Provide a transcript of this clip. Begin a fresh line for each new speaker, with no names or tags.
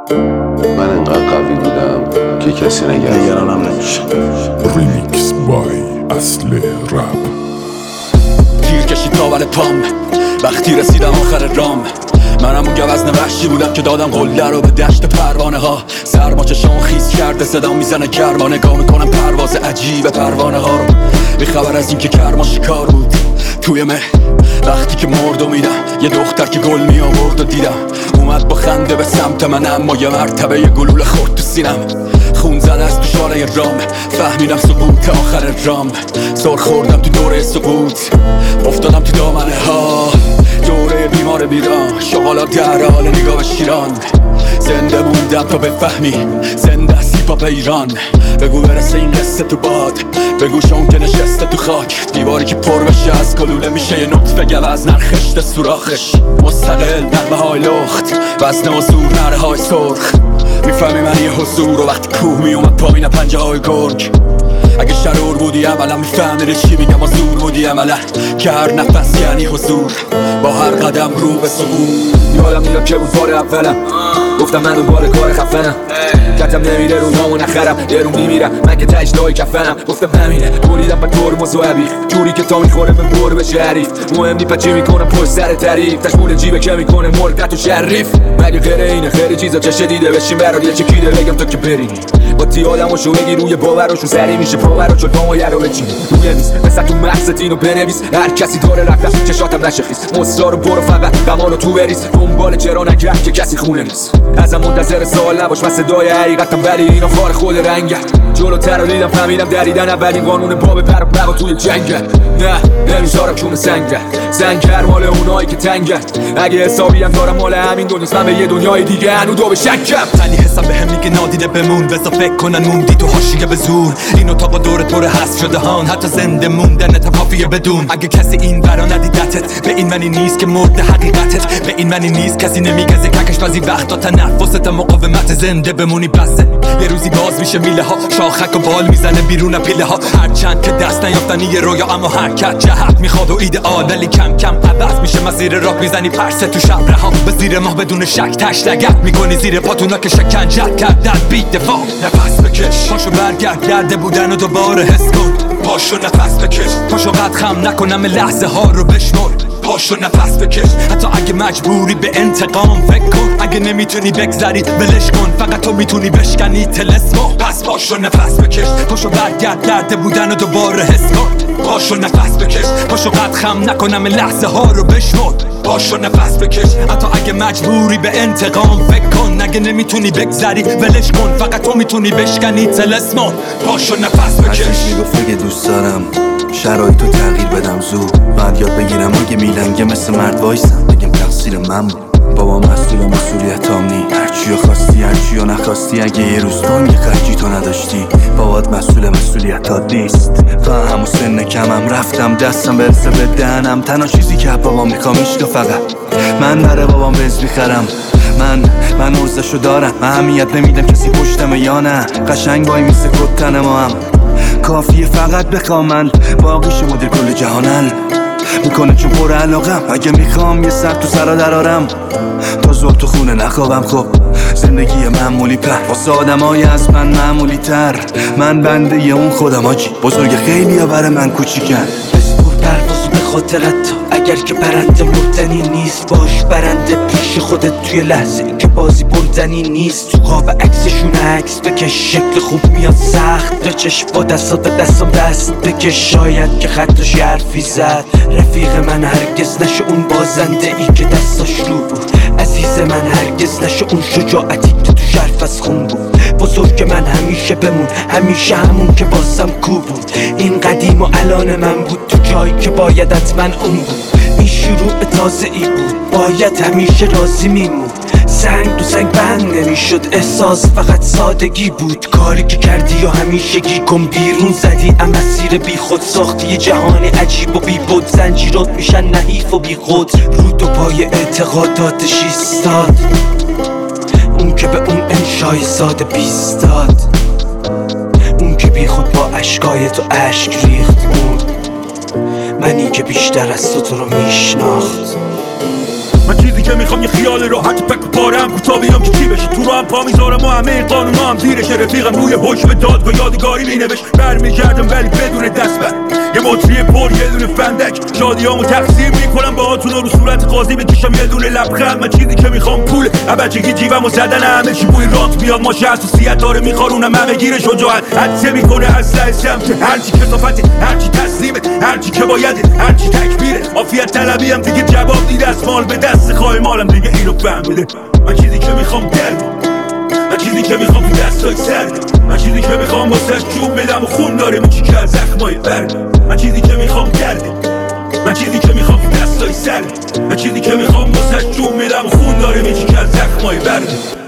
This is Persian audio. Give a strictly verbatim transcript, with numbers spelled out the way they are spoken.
من انقدر قوی بودم که کسی نگرانم نمیشه.
ریمیکس بای اصل رپ.
تیر کشید تا بله پام وقتی رسیدم آخر رام. منم اون گوزن وحشی بودم که دادم قله رو به دشت پروانه ها. سرما چشام خیس کرده صدا میزنه گرما. نگاه میکنم پرواز عجیب پروانه ها رو. بی خبر از این که کرما شکار بود توی مه. وقتی که مرد و میدم یه دختر که گل می آورد و دیدم اومد با خنده به سمت من، اما یه مرتبه یه گلوله خورد تو سینم. خون زده از تو شانه رام، فهمیدم سقوط آخر رام. سر خوردم تو دوره سقوط، افتادم تو دامنه ها. دوره بیمار بیران، شغالات در حال نگاه به شیران. زنده موندم تا بفهمی زنده است هیپ هاپ ایران. بگو برسه این قصه تو باد، بگو شون که نشسته تو خاک. دیواری که پر بشه از گلوله میشه یه نطفه گوز نرخشته سوراخش. مستقل نغمه های لخت، وزن و زور نره های سرخ. میفهمی من یه حضور و وقتی کوه میومد پایین پنجه های گرگ. اگه شرور بودی عملا میفهمیدی چی میگم و زور بودی عملا که هر نفس یعنی حضور با هر قدم رو به سقوط.
یادم میاد که بود بار اولم گفتم من دنبال کار خفنم. کتم نمیره رو نامو نخرم، یه رو میمیرم من که تجدای کفنم. گفتم همینه بریدم با ترمز و عبیق، جوری که تا میخوره به بر بشه حریف. مهم نی پچی میکنم پشت سر تعریف، تشمول جیبه که میکنه مرقت و شریف. مگه غیر اینه خیلی چیزا چه دیده بشین برات یه چکیده بگم تو که بری با تی آدماشو بگی روی باوراشون سری میشه پاورا چون پامو یه رو بچین روی میز مثل تو مغزت اینو بنویس. هر کسی داره رفت چشاتم نشه خیس، مصرا رو برو فقط غمانو تو بریز. دنبال چرا نگرد که کسی خونه نیست، ازم منتظر سوال نباش من صدای حقیقتم ولی اینا خار خود رنگه. جلوتر رو دیدم فهمیدم دریدن اولین قانون باب پر و بقا توی جنگه. نه نمیذارم کونه سنگه، سنگر مال اونایی که تنگه. اگه حسابی هم دارم مال همین دنیاست، من به یه دنیای دیگه هنو دو به شکم.
تنی حسم به هم میگه نادیده بمون، بذار فکر کنن موندی تو حاشیه به زور. این اتاقا دور دور هست شده هان، حتی زنده موندن تا کافیه بدون. اگه کسی این برا ندیدتت، به این معنی نیست که مرد حقیقتت. به این معنی نیست کسی نمیگه زککش بازی وقتا تنفست مقاومت. زنده بمونی بسه یه روزی باز میشه میله ها، شاخک و بال میزنه بیرون پیله ها. هرچند که دست نیافتن یه رویا اما حرکت جهت میخواد و ایدئال، ولی کم کم عوض میشه مسیر راه. میزنی پرسه تو شب رها به زیر ماه بدون شک، تشلگت میکنی زیر پاتونا که شکنجت کردن. بی دفاع نفس بکش، پاشو برگرد گرده بودن و دوباره حس کن. پاشو نفس بکش، پاشو قد خم نکنم لحظه ها رو بشمر. پاشو نفس بکش حتی اگه مجبوری به انتقام فکر کن. اگه نمیتونی بگذری ولش کن، فقط تو میتونی بشکنی تلسمو. پس پاشو نفس بکش، پاشو برگرد گرده بودن و دوباره حس کن. پاشو نفس بکش، پاشو قد خم نکنم لحظه ها رو بشمر. پاشو نفس بکش حتی اگه مجبوری به انتقام فکر کن. اگه نمیتونی بگذری ولش کن، فقط تو میتونی بشکنی تلسمو. پاشو نفس بکش.
هرچی میگفته که دوست دارم شرایطو تغییر بدم زود. بعد یاد بگیرم اگه میلنگه مثل مرد وایسم بگم تقصیر من بود. بابا مسئول مسئولیتام نی، هرچیو خواستی هرچیو نخواستی. اگه یه روز تو یه خرجی تو نداشتی، بابات مسئول مسئولیتات نیست. تا همون سن کمم رفتم دستم برسه به دهنم. تنها چیزی که بابام میخوام عشق فقط من برای بابام بنز میخرم. من من ارزشو دارم، من اهمیت نمیدم کسی پشتمه یا نه. قشنگ وای میسه کتن ما هم کافیه فقط بخوام. من باقیش مدیر کل جهانل میکنه چون پر علاقم. اگه میخوام یه سر تو سرا درارم تا زود تو خونه نخوابم. خب زندگی معمولی پر واسه آدمای از من معمولی تر. من بنده ی اون خودم آجی، بزرگ خیلی ها برای من کوچیکن.
بسپور پروازو به خاطرت، اگر که برنده مردنی نیست باش برنده پیش خودت. توی لحظه که بازی بردنی نیست، تو خواب عکسشون عکس بکش. شکل خوب میاد سخت به چشم، با دستات به دستم دست بکش. شاید که خطش حرفی زد، رفیق من هرگز نشه اون بازنده ای که دستاش رو بود. عزیز من هرگز نشه اون شجاعتی که تو شرف از خون بود. بزرگ من همیشه بمون، همیشه همون که بازم کو بود. این قدیم و الان من بود، تو جایی که باید حتما اون بود. این شروع تازه ای بود، باید همیشه راضی میمون. سنگ تو سنگ بند نمیشد، احساس فقط سادگی بود. کاری که کردی و همیشگی کن بیرون زدی. ام مسیر بی خود ساختی یه جهان عجیب و بی بود. زنجیرات میشن نحیف و بی خود، رو دو پای اعتقاداتش ایستاد. اون که به اون انشای ساده بیستاد، اون که بی خود با عشقای تو عشق ریخت. اون منی که بیشتر از تو تو رو میشناخت.
من چیزی که میخوام یه خیال راحت پک پارم کوتاه بیام که چی بشه تو رو هم
پا میذارم و همه قانون هم زیرش. رفیقم روی حکم داد و یادگاری مینوشت برمیگردم ولی بدون دست بر یه مطری پر یه دونه فندک شادیامو تقسیم میکنم با هاتون رو صورت قاضی بکشم یه دونه لبخند. من چیزی که میخوام پول بچگی جیبم و زدن همه چی بوی رات میاد ماشه حساسیت داره میخارونم همه گیر شجاعت حدسه میکنه اسلحه سمت هرچی کسافته هرچی تسلیمه هرچی که باید هرچی تکبیره عافیت طلبی هم دیگه جواب دیده از مال به دست خواهی مالم دیگه اینو فهمیده. من چیزی که میخوام گرد من چیزی که میخوام تو دستای سرد من چیزی که میخوام واسش جون بدم و خون داره من چی که از زخمای برد من چیزی که میخوام گرد من چیزی که میخوام تو دستای سرد من چیزی که میخوام واسش جون بدم و خون داره من چی که از زخمای برد